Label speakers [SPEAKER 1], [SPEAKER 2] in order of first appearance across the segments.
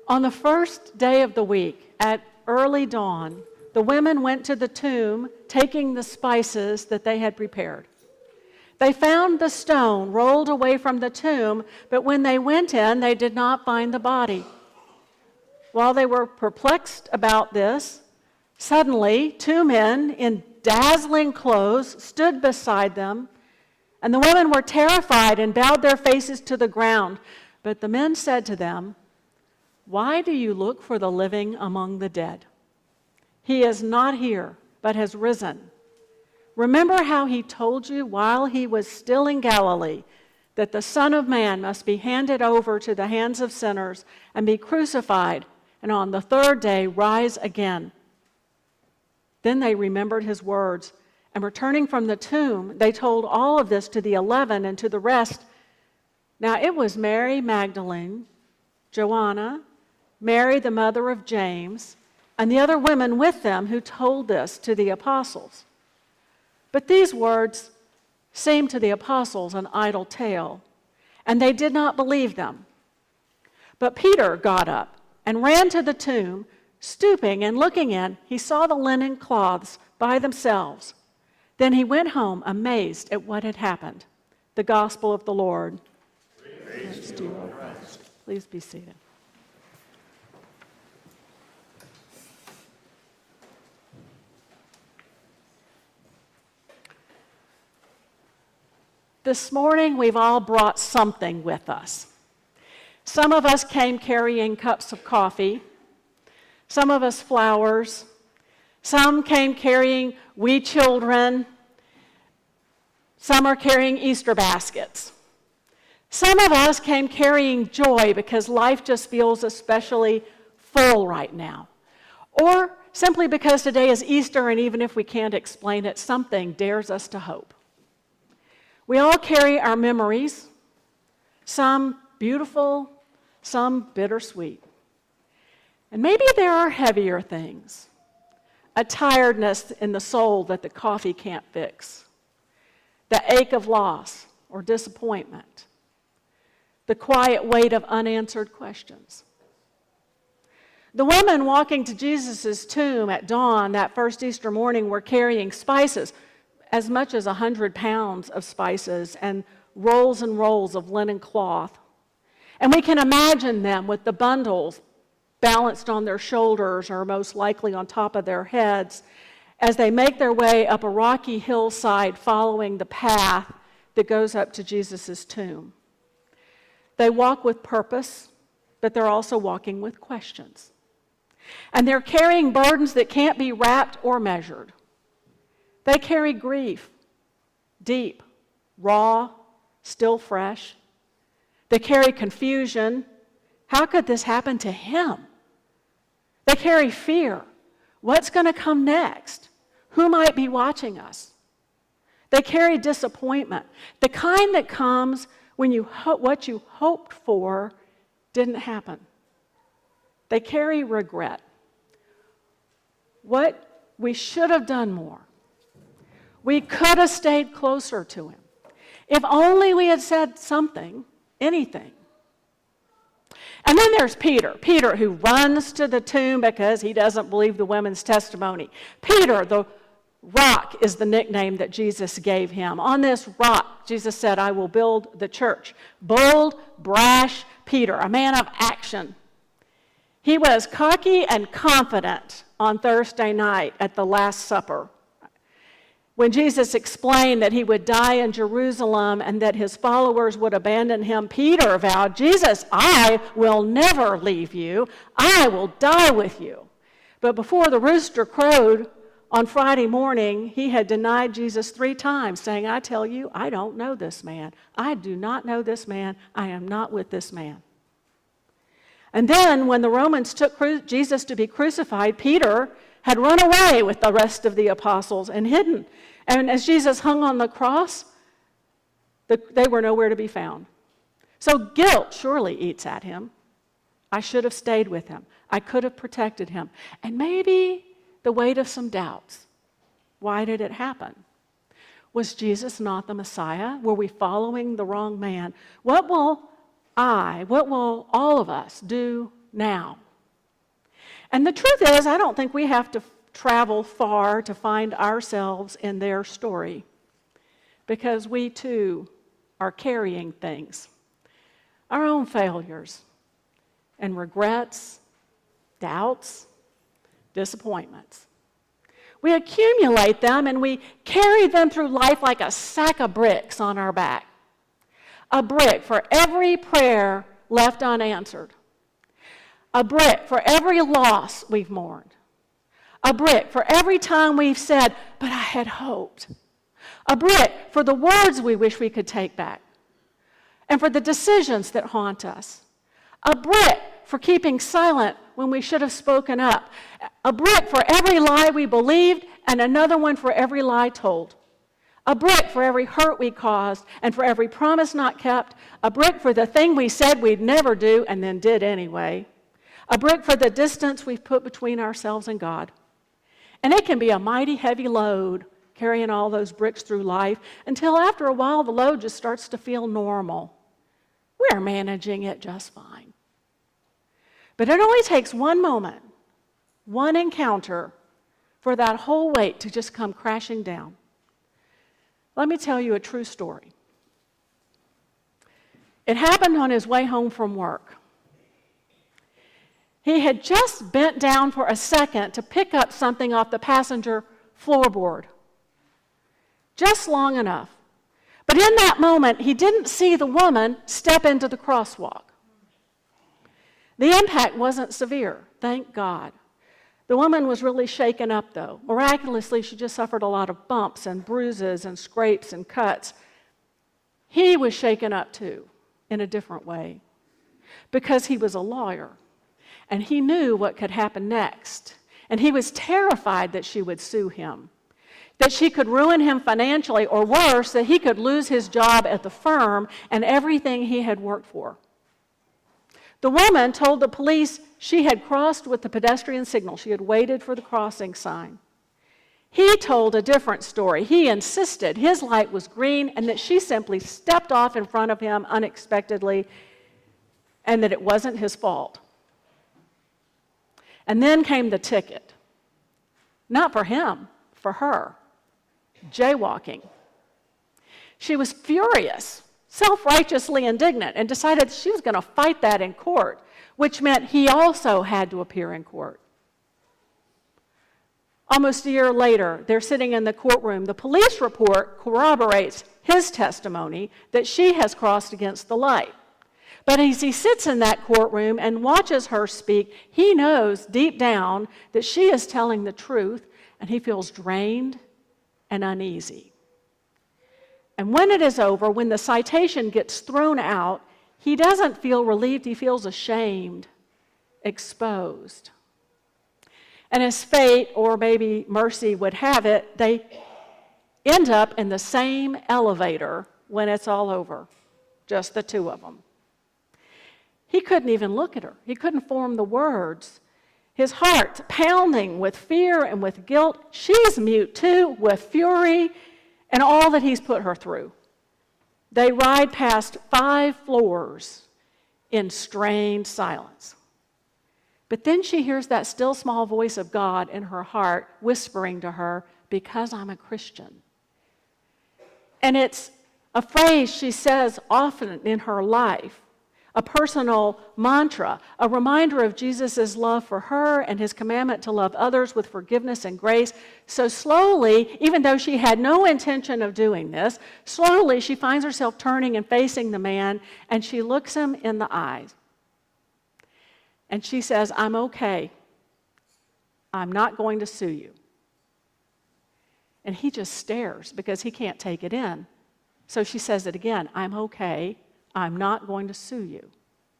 [SPEAKER 1] On the first day of the week, at early dawn, the women went to the tomb, taking the spices that they had prepared. They found the stone rolled away from the tomb, but when they went in, they did not find the body. While they were perplexed about this, suddenly 2 men in dazzling clothes stood beside them, and the women were terrified and bowed their faces to the ground. But the men said to them, "Why do you look for the living among the dead? He is not here, but has risen. Remember how he told you while he was still in Galilee that the Son of Man must be handed over to the hands of sinners and be crucified, and on the 3rd day rise again." Then they remembered his words, and returning from the tomb, they told all of this to the 11 and to the rest. Now it was Mary Magdalene, Joanna, Mary the mother of James, and the other women with them who told this to the apostles. But these words seemed to the apostles an idle tale, and they did not believe them. But Peter got up and ran to the tomb. Stooping and looking in, he saw the linen cloths by themselves. Then he went home amazed at what had happened. The gospel of the Lord. Praise to you, O Christ. Please be seated. This morning, we've all brought something with us. Some of us came carrying cups of coffee. Some of us flowers. Some came carrying wee children. Some are carrying Easter baskets. Some of us came carrying joy because life just feels especially full right now. Or simply because today is Easter, and even if we can't explain it, something dares us to hope. We all carry our memories, some beautiful, some bittersweet. And maybe there are heavier things, a tiredness in the soul that the coffee can't fix, the ache of loss or disappointment, the quiet weight of unanswered questions. The women walking to Jesus' tomb at dawn that first Easter morning were carrying spices, as much as 100 pounds of spices and rolls of linen cloth. And we can imagine them with the bundles balanced on their shoulders or most likely on top of their heads as they make their way up a rocky hillside following the path that goes up to Jesus' tomb. They walk with purpose, but they're also walking with questions. And they're carrying burdens that can't be wrapped or measured. They carry grief, deep, raw, still fresh. They carry confusion. How could this happen to him? They carry fear. What's going to come next? Who might be watching us? They carry disappointment, the kind that comes when what you hoped for didn't happen. They carry regret. What we should have done more. We could have stayed closer to him. If only we had said something, anything. And then there's Peter who runs to the tomb because he doesn't believe the women's testimony. Peter, the rock, is the nickname that Jesus gave him. On this rock, Jesus said, "I will build the church." Bold, brash Peter, a man of action. He was cocky and confident on Thursday night at the Last Supper. When Jesus explained that he would die in Jerusalem and that his followers would abandon him, Peter vowed, "Jesus, I will never leave you. I will die with you." But before the rooster crowed on Friday morning, he had denied Jesus 3 times, saying, "I tell you, I don't know this man. I do not know this man. I am not with this man." And then when the Romans took Jesus to be crucified, Peter had run away with the rest of the apostles and hidden. And as Jesus hung on the cross, they were nowhere to be found. So guilt surely eats at him. I should have stayed with him. I could have protected him. And maybe the weight of some doubts. Why did it happen? Was Jesus not the Messiah? Were we following the wrong man? What will all of us do now. And the truth is, I don't think we have to travel far to find ourselves in their story, because we too are carrying things, our own failures and regrets, doubts, disappointments. We accumulate them and we carry them through life like a sack of bricks on our back. A brick for every prayer left unanswered. A brick for every loss we've mourned. A brick for every time we've said, but I had hoped. A brick for the words we wish we could take back. And for the decisions that haunt us. A brick for keeping silent when we should have spoken up. A brick for every lie we believed, and another one for every lie told. A brick for every hurt we caused, and for every promise not kept. A brick for the thing we said we'd never do and then did anyway. A brick for the distance we've put between ourselves and God. And it can be a mighty heavy load carrying all those bricks through life until after a while the load just starts to feel normal. We're managing it just fine. But it only takes one moment, one encounter, for that whole weight to just come crashing down. Let me tell you a true story. It happened on his way home from work. He had just bent down for a second to pick up something off the passenger floorboard. Just long enough. But in that moment, he didn't see the woman step into the crosswalk. The impact wasn't severe, thank God. The woman was really shaken up, though. Miraculously, she just suffered a lot of bumps and bruises and scrapes and cuts. He was shaken up, too, in a different way, because he was a lawyer, and he knew what could happen next, and he was terrified that she would sue him, that she could ruin him financially, or worse, that he could lose his job at the firm and everything he had worked for. The woman told the police she had crossed with the pedestrian signal. She had waited for the crossing sign. He told a different story. He insisted his light was green and that she simply stepped off in front of him unexpectedly and that it wasn't his fault. And then came the ticket. Not for him, for her. Jaywalking. She was furious, self-righteously indignant, and decided she was going to fight that in court, which meant he also had to appear in court. Almost a year later, they're sitting in the courtroom. The police report corroborates his testimony that she has crossed against the light. But as he sits in that courtroom and watches her speak, he knows deep down that she is telling the truth, and he feels drained and uneasy. And when it is over, when the citation gets thrown out, he doesn't feel relieved, he feels ashamed, exposed. And as fate, or maybe mercy would have it, they end up in the same elevator when it's all over, just the two of them. He couldn't even look at her. He couldn't form the words. His heart's pounding with fear and with guilt. She's mute too, with fury and all that he's put her through. They ride past 5 floors in strained silence. But then she hears that still small voice of God in her heart whispering to her, "Because I'm a Christian." And it's a phrase she says often in her life, a personal mantra, a reminder of Jesus' love for her and his commandment to love others with forgiveness and grace. So slowly, even though she had no intention of doing this, slowly she finds herself turning and facing the man, and she looks him in the eyes. And she says, "I'm okay. I'm not going to sue you." And he just stares because he can't take it in. So she says it again, "I'm okay. I'm not going to sue you."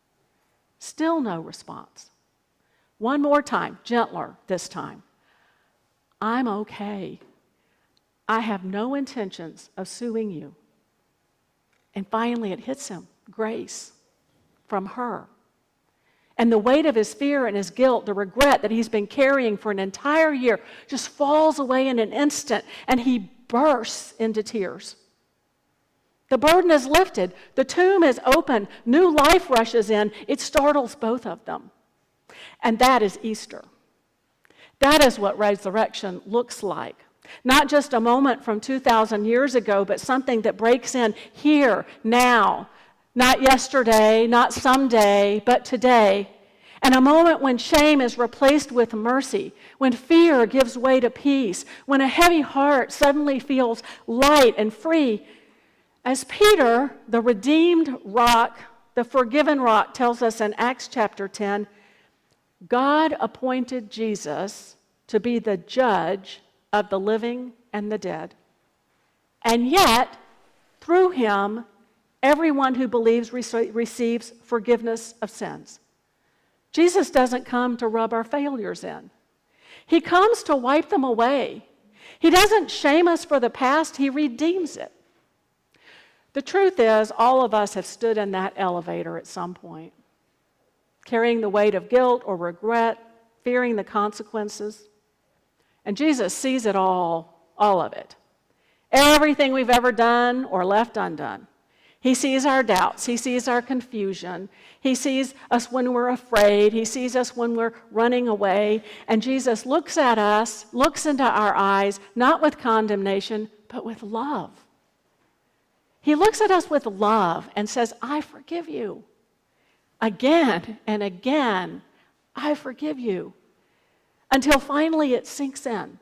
[SPEAKER 1] Still no response. One more time, gentler this time. "I'm okay. I have no intentions of suing you." And finally it hits him, grace from her. And the weight of his fear and his guilt, the regret that he's been carrying for an entire year, just falls away in an instant, and he bursts into tears. The burden is lifted. The tomb is open. New life rushes in. It startles both of them. And that is Easter. That is what resurrection looks like. Not just a moment from 2,000 years ago, but something that breaks in here, now. Not yesterday, not someday, but today. And a moment when shame is replaced with mercy, when fear gives way to peace, when a heavy heart suddenly feels light and free. As Peter, the redeemed rock, the forgiven rock, tells us in Acts chapter 10, God appointed Jesus to be the judge of the living and the dead. And yet, through him, everyone who believes receives forgiveness of sins. Jesus doesn't come to rub our failures in. He comes to wipe them away. He doesn't shame us for the past, he redeems it. The truth is, all of us have stood in that elevator at some point, carrying the weight of guilt or regret, fearing the consequences. And Jesus sees it all of it. Everything we've ever done or left undone. He sees our doubts. He sees our confusion. He sees us when we're afraid. He sees us when we're running away. And Jesus looks at us, looks into our eyes, not with condemnation, but with love. He looks at us with love and says, I forgive you. Again and again, I forgive you. Until finally it sinks in.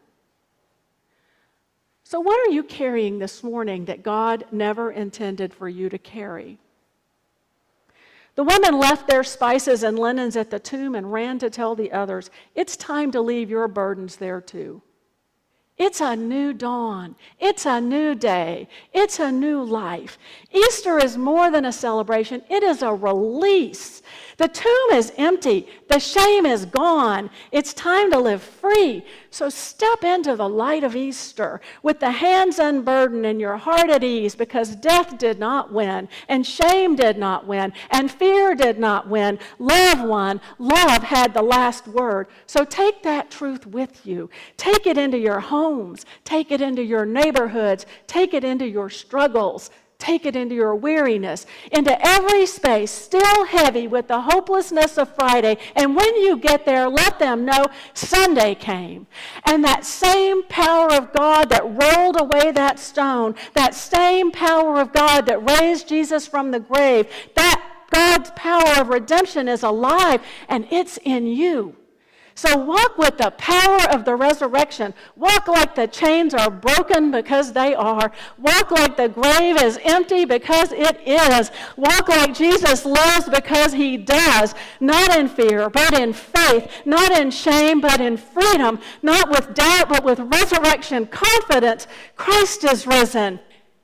[SPEAKER 1] So what are you carrying this morning that God never intended for you to carry? The women left their spices and linens at the tomb and ran to tell the others, it's time to leave your burdens there too. It's a new dawn. It's a new day. It's a new life. Easter is more than a celebration. It is a release. The tomb is empty. The shame is gone. It's time to live free. So step into the light of Easter with the hands unburdened and your heart at ease, because death did not win, and shame did not win, and fear did not win. Love won. Love had the last word. So take that truth with you. Take it into your homes. Take it into your neighborhoods. Take it into your struggles. Take it into your weariness, into every space, still heavy with the hopelessness of Friday. And when you get there, let them know Sunday came. And that same power of God that rolled away that stone, that same power of God that raised Jesus from the grave, that God's power of redemption is alive, and it's in you. So walk with the power of the resurrection. Walk like the chains are broken, because they are. Walk like the grave is empty, because it is. Walk like Jesus lives, because he does. Not in fear, but in faith. Not in shame, but in freedom. Not with doubt, but with resurrection confidence. Christ is risen.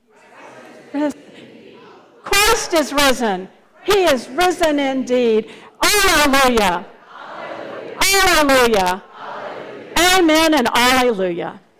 [SPEAKER 1] Christ is risen. He is risen indeed. Hallelujah. Hallelujah. Amen and hallelujah.